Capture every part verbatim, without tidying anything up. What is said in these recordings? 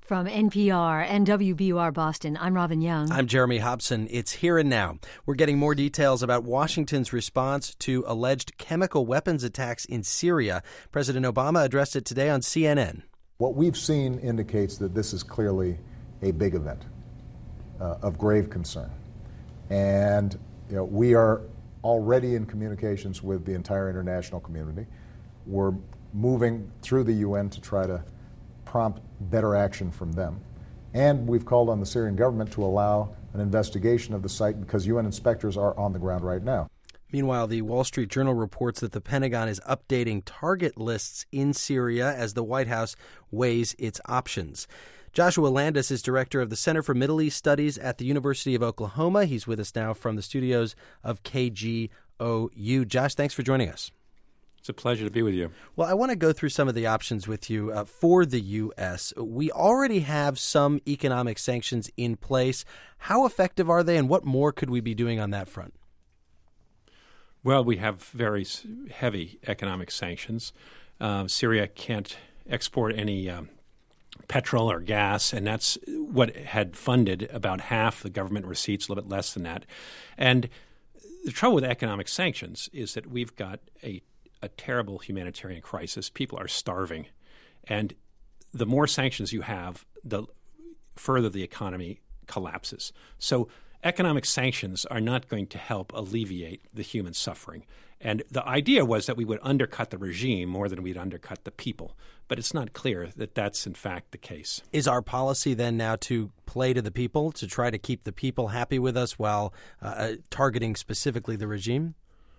From N P R and W B U R Boston, I'm Robin Young. I'm Jeremy Hobson. It's Here and Now. We're getting more details about Washington's response to alleged chemical weapons attacks in Syria. President Obama addressed it today on C N N. What we've seen indicates that this is clearly a big event uh, of grave concern. And you know, we are already in communications with the entire international community. We're moving through the U N to try to prompt better action from them. And we've called on the Syrian government to allow an investigation of the site because U N inspectors are on the ground right now. Meanwhile, the Wall Street Journal reports that the Pentagon is updating target lists in Syria as the White House weighs its options. Joshua Landis is director of the Center for Middle East Studies at the University of Oklahoma. He's with us now from the studios of K G O U. Josh, thanks for joining us. It's a pleasure to be with you. Well, I want to go through some of the options with you uh, for the U S. We already have some economic sanctions in place. How effective are they, and what more could we be doing on that front? Well, we have very heavy economic sanctions. Uh, Syria can't export any um, petrol or gas, and that's what had funded about half the government receipts, a little bit less than that. And the trouble with economic sanctions is that we've got a a terrible humanitarian crisis. People are starving. And the more sanctions you have, the further the economy collapses. So economic sanctions are not going to help alleviate the human suffering. And the idea was that we would undercut the regime more than we'd undercut the people. But it's not clear that that's in fact the case. Is our policy then now to play to the people, to try to keep the people happy with us while uh, targeting specifically the regime?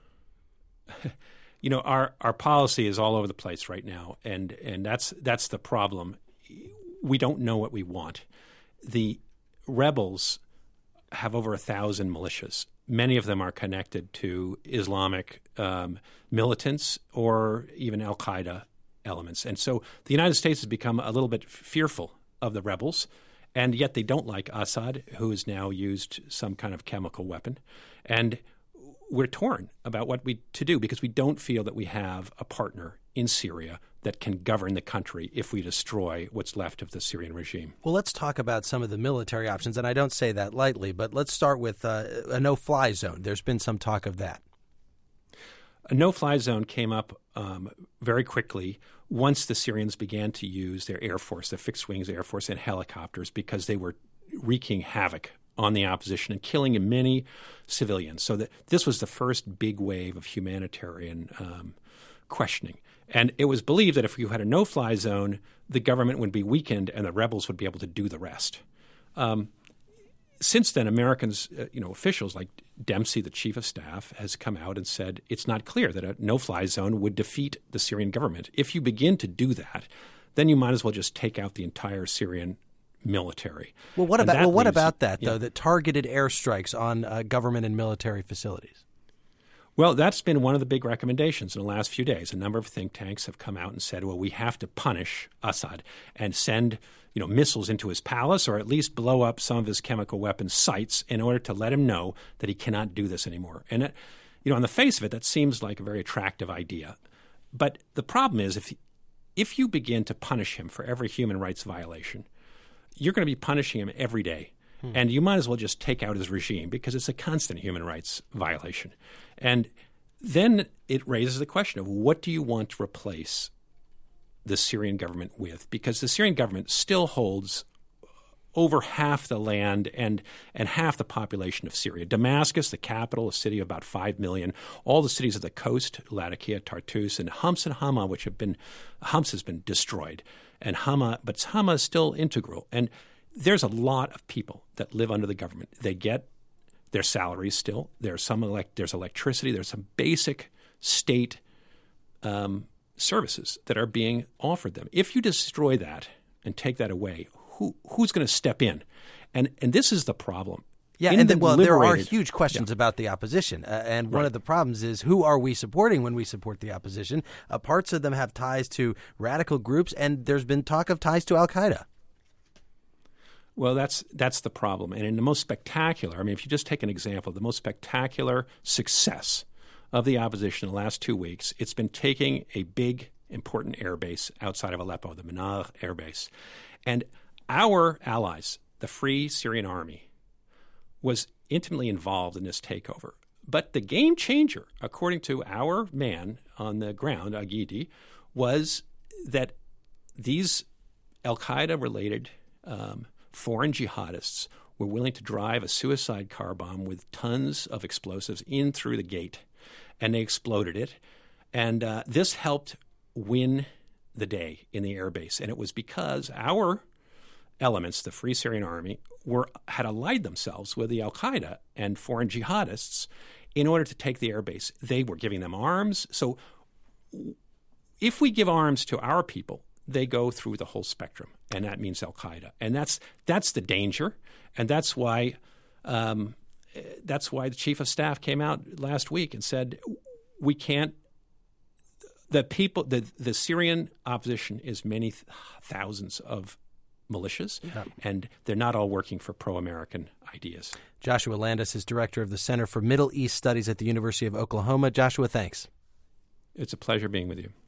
You know, our, our policy is all over the place right now, and, and that's that's the problem. We don't know what we want. The rebels have over a thousand militias. Many of them are connected to Islamic um, militants or even al-Qaeda elements. And so the United States has become a little bit fearful of the rebels, and yet they don't like Assad, who has now used some kind of chemical weapon. And we're torn about what we to do because we don't feel that we have a partner in Syria that can govern the country if we destroy what's left of the Syrian regime. Well, let's talk about some of the military options, and I don't say that lightly, but let's start with uh, a no-fly zone. There's been some talk of that. A no-fly zone came up um, very quickly once the Syrians began to use their Air Force, their fixed-wings Air Force, and helicopters because they were wreaking havoc on the opposition and killing many civilians. So that this was the first big wave of humanitarian um, questioning. And it was believed that if you had a no-fly zone, the government would be weakened and the rebels would be able to do the rest. Um, since then, Americans, uh, you know, officials like Dempsey, the chief of staff, has come out and said it's not clear that a no-fly zone would defeat the Syrian government. If you begin to do that, then you might as well just take out the entire Syrian military. Well, what about well, what leaves, about that though? Yeah. That targeted airstrikes on uh, government and military facilities. Well, that's been one of the big recommendations in the last few days. A number of think tanks have come out and said, well, we have to punish Assad and send, you know, missiles into his palace or at least blow up some of his chemical weapons sites in order to let him know that he cannot do this anymore. And, it, you know, on the face of it, that seems like a very attractive idea. But the problem is if if you begin to punish him for every human rights violation, you're going to be punishing him every day. Hmm. And you might as well just take out his regime because it's a constant human rights violation. And then it raises the question of what do you want to replace the Syrian government with? Because the Syrian government still holds over half the land and, and half the population of Syria. Damascus, the capital, a city of about five million, all the cities of the coast, Latakia, Tartus, and Homs and Hama, which have been – Homs has been destroyed. And Hama, but Hama is still integral. And there's a lot of people that live under the government. They get their salaries still. There's some elect, there's electricity. There's some basic state um, services that are being offered them. If you destroy that and take that away, who who's going to step in? And and this is the problem. Yeah, in and the then, well, there are liberated- huge questions Yeah. about the opposition. Uh, and one Right. of the problems is who are we supporting when we support the opposition? Uh, parts of them have ties to radical groups, and there's been talk of ties to al-Qaeda. Well, that's that's the problem. And in the most spectacular, I mean, if you just take an example, the most spectacular success of the opposition in the last two weeks, it's been taking a big, important airbase outside of Aleppo, the Managh airbase. And our allies, the Free Syrian Army, was intimately involved in this takeover. But the game changer, according to our man on the ground, Aghidi, was that these al-Qaeda-related um, foreign jihadists were willing to drive a suicide car bomb with tons of explosives in through the gate, and they exploded it. And uh, this helped win the day in the airbase. And it was because our elements, the Free Syrian Army, were had allied themselves with the al-Qaeda and foreign jihadists in order to take the airbase. They were giving them arms. So if we give arms to our people, they go through the whole spectrum, and that means al-Qaeda. And that's that's the danger, and that's why um, that's why the chief of staff came out last week and said we can't. The people, the the Syrian opposition is many th- thousands of militias, yeah. and they're not all working for pro-American ideas. Joshua Landis is director of the Center for Middle East Studies at the University of Oklahoma. Joshua, thanks. It's a pleasure being with you.